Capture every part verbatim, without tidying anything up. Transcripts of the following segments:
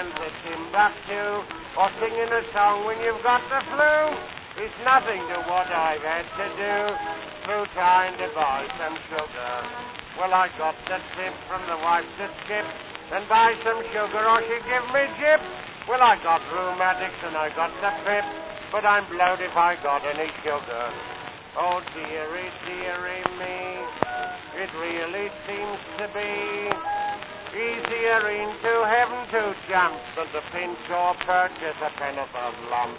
and the Timbuktu, or singing a song when you've got the flu. It's nothing to what I've had to do through trying to buy some sugar. Well, I got the tip from the wife to skip and buy some sugar or she'd give me jip. Well, I got rheumatics and I got the pip, but I'm blowed if I got any sugar. Oh, dearie, dearie me, it really seems to be easier into heaven to jump than to pinch or purchase a penn'orth of lump.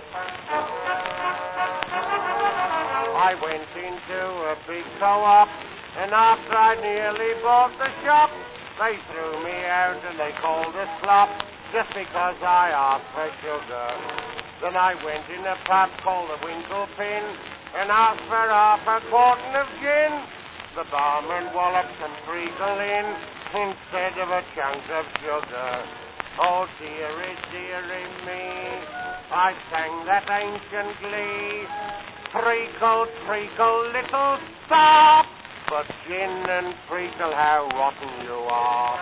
I went into a big co-op, and after I nearly bought the shop, they threw me out and they called a slop just because I asked for sugar. Then I went in a pub called the Winkle Pin and asked for half a quartern of gin. The barman walloped some treacle in instead of a chunk of sugar. Oh, dearie, dearie me, I sang that ancient glee. Treacle, treacle, little stop, but gin and treacle, how rotten you are.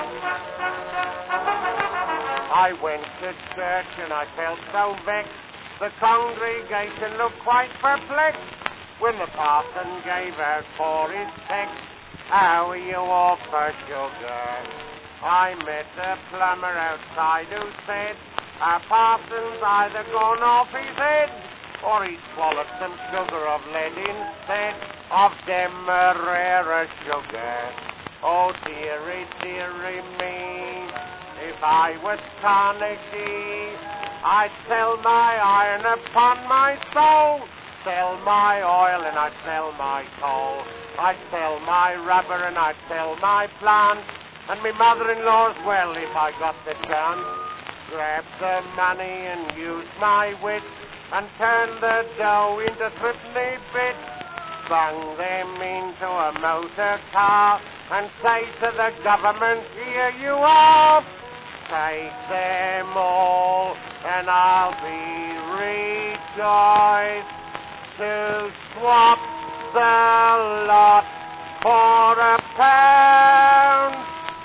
I went to church and I felt so vexed. The congregation looked quite perplexed when the parson gave out for his text, how are you off for sugar? I met a plumber outside who said, our parson's either gone off his head or he swallowed some sugar of lead instead of Demerara sugar. Oh, dearie, dearie me, if I was Carnegie, I'd sell my iron upon my soul, sell my oil and I'd sell my coal, I'd sell my rubber and I'd sell my plant, and my mother-in-law's well if I got the chance. Grab the money and use my wit and turn the dough into threepenny bits, bung them into a motor car and say to the government, here you are, take them all and I'll be rejoiced to swap the lot for a pound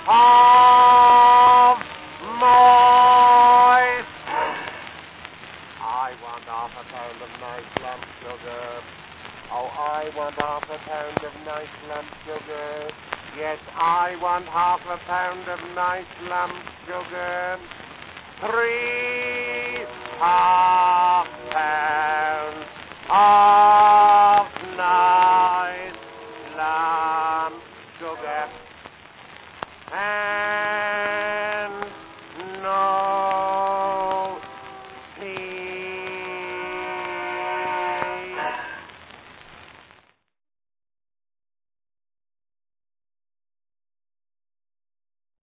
of moist. I want half a pound of nice lump sugar. Oh, I want half a pound of nice lump sugar. Yes, I want half a pound of nice lump sugar. Three half pounds of nice lump sugar. And